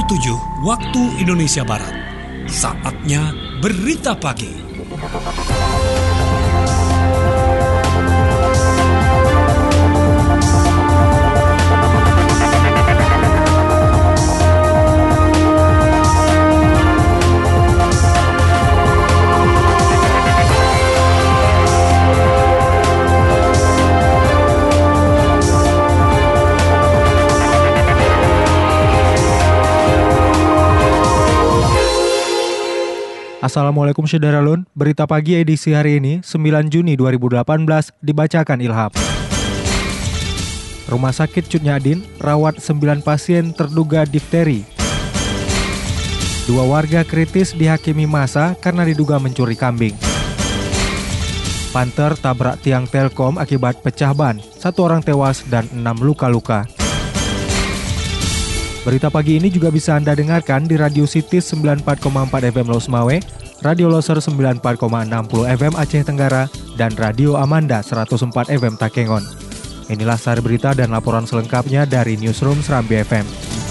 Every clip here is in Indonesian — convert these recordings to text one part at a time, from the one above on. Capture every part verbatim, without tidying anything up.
tujuh waktu Indonesia Barat. Saatnya Berita Pagi. Assalamualaikum Syederalun, berita pagi edisi hari ini sembilan Juni dua ribu delapan belas dibacakan Ilham. Rumah sakit Cut Nyak Dien rawat sembilan pasien terduga difteri. Dua warga kritis dihakimi massa karena diduga mencuri kambing. Panther tabrak tiang Telkom akibat pecah ban, satu orang tewas dan enam luka-luka. Berita pagi ini juga bisa Anda dengarkan di Radio Sitis sembilan puluh empat koma empat F M Los Mawe, Radio Loser sembilan puluh empat koma enam puluh F M Aceh Tenggara, dan Radio Amanda seratus empat F M Takengon. Inilah sari berita dan laporan selengkapnya dari Newsroom Serambi F M.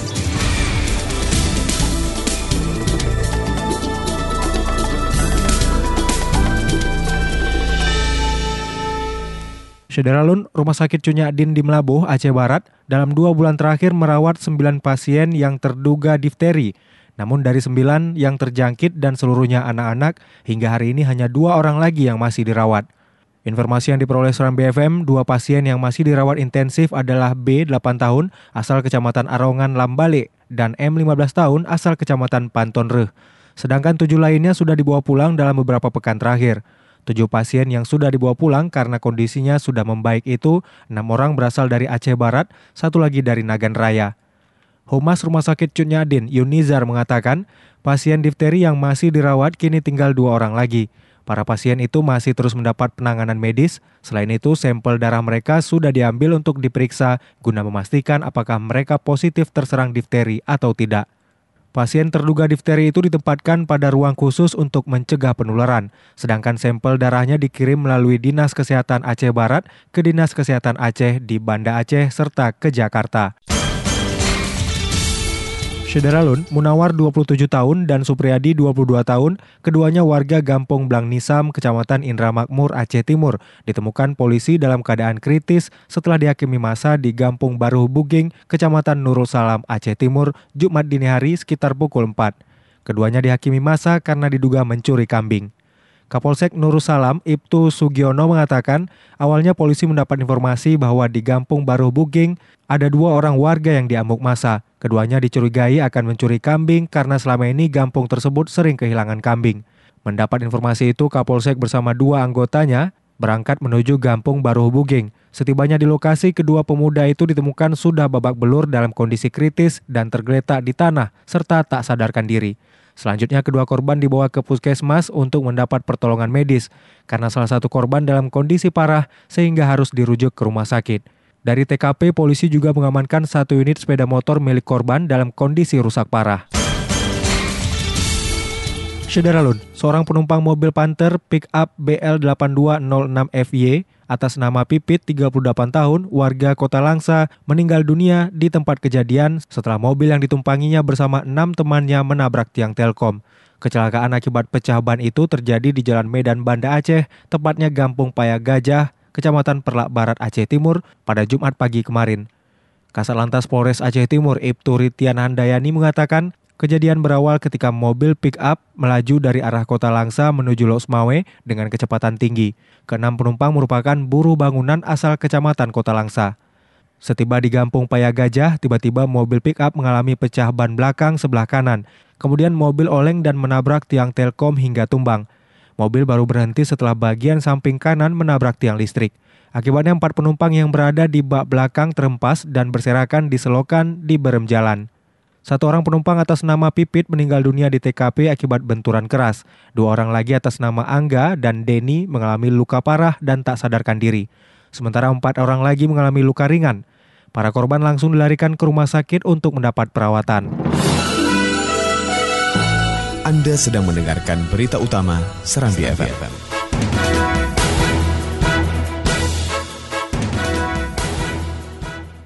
Syederalun, Rumah Sakit Cut Nyak Dien di Melabuh, Aceh Barat, dalam dua bulan terakhir merawat sembilan pasien yang terduga difteri. Namun dari sembilan yang terjangkit dan seluruhnya anak-anak, hingga hari ini hanya dua orang lagi yang masih dirawat. Informasi yang diperoleh Serambi F M, dua pasien yang masih dirawat intensif adalah B, delapan tahun, asal Kecamatan Arongan, Lambale, dan M, lima belas tahun, asal Kecamatan Pantonreh. Sedangkan tujuh lainnya sudah dibawa pulang dalam beberapa pekan terakhir. Tujuh pasien yang sudah dibawa pulang karena kondisinya sudah membaik itu, enam orang berasal dari Aceh Barat, satu lagi dari Nagan Raya. Humas Rumah Sakit Cut Nyak Dien, Yunizar, mengatakan pasien difteri yang masih dirawat kini tinggal dua orang lagi. Para pasien itu masih terus mendapat penanganan medis. Selain itu, sampel darah mereka sudah diambil untuk diperiksa guna memastikan apakah mereka positif terserang difteri atau tidak. Pasien terduga difteri itu ditempatkan pada ruang khusus untuk mencegah penularan, sedangkan sampel darahnya dikirim melalui Dinas Kesehatan Aceh Barat ke Dinas Kesehatan Aceh di Banda Aceh serta ke Jakarta. Syederalun, Munawar dua puluh tujuh tahun dan Supriyadi dua puluh dua tahun, keduanya warga Gampong Blang Nisam, Kecamatan Indra Makmur, Aceh Timur, ditemukan polisi dalam keadaan kritis setelah dihakimi massa di Gampong Baru Buging, Kecamatan Nurul Salam, Aceh Timur, Jumat dini hari sekitar pukul empat. Keduanya dihakimi massa karena diduga mencuri kambing. Kapolsek Nurul Salam, Ibtu Sugiono, mengatakan awalnya polisi mendapat informasi bahwa di Gampong Baru Buging ada dua orang warga yang diamuk massa. Keduanya dicurigai akan mencuri kambing karena selama ini kampung tersebut sering kehilangan kambing. Mendapat informasi itu, Kapolsek bersama dua anggotanya berangkat menuju Gampong Baru Buging. Setibanya di lokasi, kedua pemuda itu ditemukan sudah babak belur dalam kondisi kritis dan tergeletak di tanah serta tak sadarkan diri. Selanjutnya kedua korban dibawa ke puskesmas untuk mendapat pertolongan medis karena salah satu korban dalam kondisi parah sehingga harus dirujuk ke rumah sakit. Dari T K P, polisi juga mengamankan satu unit sepeda motor milik korban dalam kondisi rusak parah. Syederalun, seorang penumpang mobil Panther pick up B L delapan dua nol enam F Y atas nama Pipit, tiga puluh delapan tahun, warga Kota Langsa, meninggal dunia di tempat kejadian setelah mobil yang ditumpanginya bersama enam temannya menabrak tiang Telkom. Kecelakaan akibat pecah ban itu terjadi di Jalan Medan Banda Aceh, tepatnya Gampong Paya Gajah, Kecamatan Perlak Barat, Aceh Timur, pada Jumat pagi kemarin. Kasat Lantas Polres Aceh Timur, Ibtu Ritian Handayani, mengatakan kejadian berawal ketika mobil pick-up melaju dari arah Kota Langsa menuju Los Mawe dengan kecepatan tinggi. Keenam penumpang merupakan buruh bangunan asal Kecamatan Kota Langsa. Setiba di Gampong Paya Gajah, tiba-tiba mobil pick-up mengalami pecah ban belakang sebelah kanan. Kemudian mobil oleng dan menabrak tiang Telkom hingga tumbang. Mobil baru berhenti setelah bagian samping kanan menabrak tiang listrik. Akibatnya empat penumpang yang berada di bak belakang terhempas dan berserakan di selokan di berem jalan. Satu orang penumpang atas nama Pipit meninggal dunia di T K P akibat benturan keras. Dua orang lagi atas nama Angga dan Denny mengalami luka parah dan tak sadarkan diri. Sementara empat orang lagi mengalami luka ringan. Para korban langsung dilarikan ke rumah sakit untuk mendapat perawatan. Anda sedang mendengarkan berita utama Serambi F M.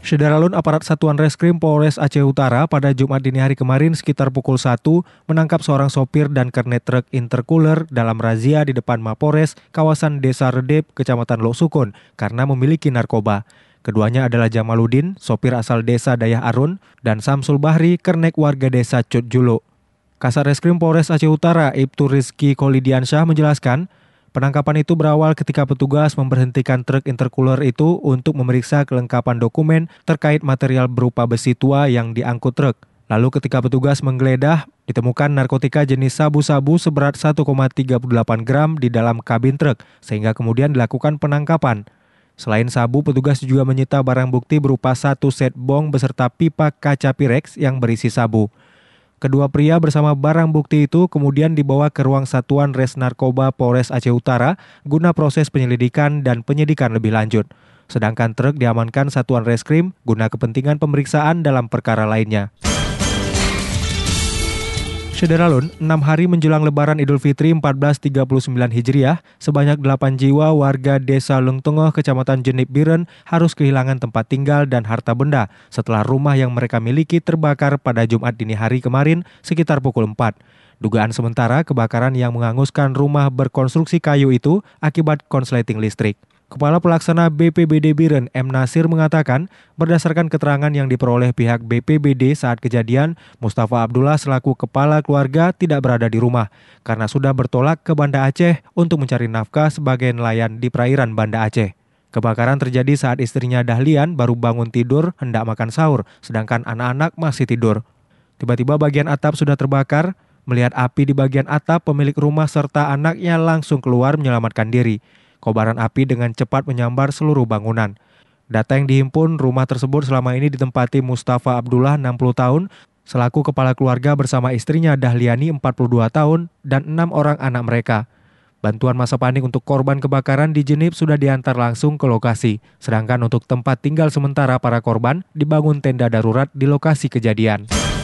Syederalun, aparat Satuan Reskrim Polres Aceh Utara pada Jumat dini hari kemarin sekitar pukul satu menangkap seorang sopir dan kernet truk intercooler dalam razia di depan Mapores, kawasan Desa Redep, Kecamatan Lok Sukun, karena memiliki narkoba. Keduanya adalah Jamaluddin, sopir asal Desa Dayah Arun, dan Samsul Bahri, kernek warga Desa Cut Julo. Kasat Reskrim Polres Aceh Utara, Ibtu Rizky Kolidiansyah menjelaskan, penangkapan itu berawal ketika petugas memberhentikan truk intercooler itu untuk memeriksa kelengkapan dokumen terkait material berupa besi tua yang diangkut truk. Lalu ketika petugas menggeledah, ditemukan narkotika jenis sabu-sabu seberat satu koma tiga delapan gram di dalam kabin truk, sehingga kemudian dilakukan penangkapan. Selain sabu, petugas juga menyita barang bukti berupa satu set bong beserta pipa kaca Pirex yang berisi sabu. Kedua pria bersama barang bukti itu kemudian dibawa ke ruang Satuan Res Narkoba Polres Aceh Utara guna proses penyelidikan dan penyidikan lebih lanjut. Sedangkan truk diamankan Satuan Reskrim guna kepentingan pemeriksaan dalam perkara lainnya. Syederalun, enam hari menjelang Lebaran Idul Fitri seribu empat ratus tiga puluh sembilan Hijriah, sebanyak delapan jiwa warga Desa Lengtongoh, Kecamatan Jenip Biren harus kehilangan tempat tinggal dan harta benda setelah rumah yang mereka miliki terbakar pada Jumat dini hari kemarin sekitar pukul empat. Dugaan sementara kebakaran yang menghanguskan rumah berkonstruksi kayu itu akibat konsleting listrik. Kepala Pelaksana B P B D Biren, M. Nasir, mengatakan berdasarkan keterangan yang diperoleh pihak B P B D saat kejadian, Mustafa Abdullah selaku kepala keluarga tidak berada di rumah karena sudah bertolak ke Banda Aceh untuk mencari nafkah sebagai nelayan di perairan Banda Aceh. Kebakaran terjadi saat istrinya Dahlian baru bangun tidur hendak makan sahur, sedangkan anak-anak masih tidur. Tiba-tiba bagian atap sudah terbakar. Melihat api di bagian atap, pemilik rumah serta anaknya langsung keluar menyelamatkan diri. Kobaran api dengan cepat menyambar seluruh bangunan. Data yang dihimpun, rumah tersebut selama ini ditempati Mustafa Abdullah, enam puluh tahun, selaku kepala keluarga bersama istrinya Dahliani, empat puluh dua tahun, dan enam orang anak mereka. Bantuan masa panik untuk korban kebakaran di Jenip sudah diantar langsung ke lokasi, sedangkan untuk tempat tinggal sementara para korban dibangun tenda darurat di lokasi kejadian.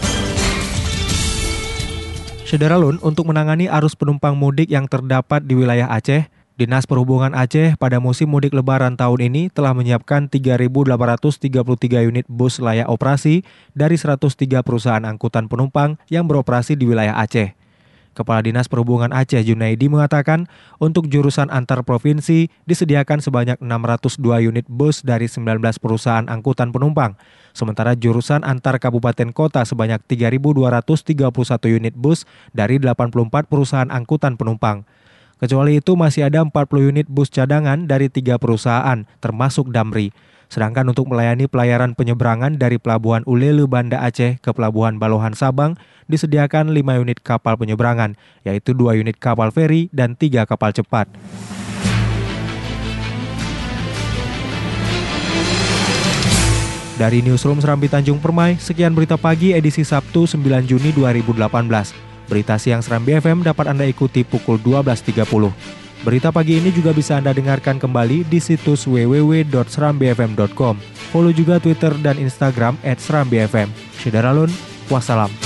Syederalun, untuk menangani arus penumpang mudik yang terdapat di wilayah Aceh, Dinas Perhubungan Aceh pada musim mudik Lebaran tahun ini telah menyiapkan tiga ribu delapan ratus tiga puluh tiga unit bus layak operasi dari seratus tiga perusahaan angkutan penumpang yang beroperasi di wilayah Aceh. Kepala Dinas Perhubungan Aceh Junaidi mengatakan untuk jurusan antar provinsi disediakan sebanyak enam ratus dua unit bus dari sembilan belas perusahaan angkutan penumpang. Sementara jurusan antar kabupaten kota sebanyak tiga ribu dua ratus tiga puluh satu unit bus dari delapan puluh empat perusahaan angkutan penumpang. Kecuali itu masih ada empat puluh unit bus cadangan dari tiga perusahaan, termasuk Damri. Sedangkan untuk melayani pelayaran penyeberangan dari Pelabuhan Ulele Banda Aceh ke Pelabuhan Balohan Sabang, disediakan lima unit kapal penyeberangan, yaitu dua unit kapal feri dan tiga kapal cepat. Dari Newsroom Serambi Tanjung Permai, sekian berita pagi edisi Sabtu sembilan Juni dua ribu delapan belas. Berita siang Serambi F M dapat Anda ikuti pukul dua belas tiga puluh. Berita pagi ini juga bisa Anda dengarkan kembali di situs w w w titik serambi f m titik com. Follow juga Twitter dan Instagram et serambi f m. Syederalun, wassalam.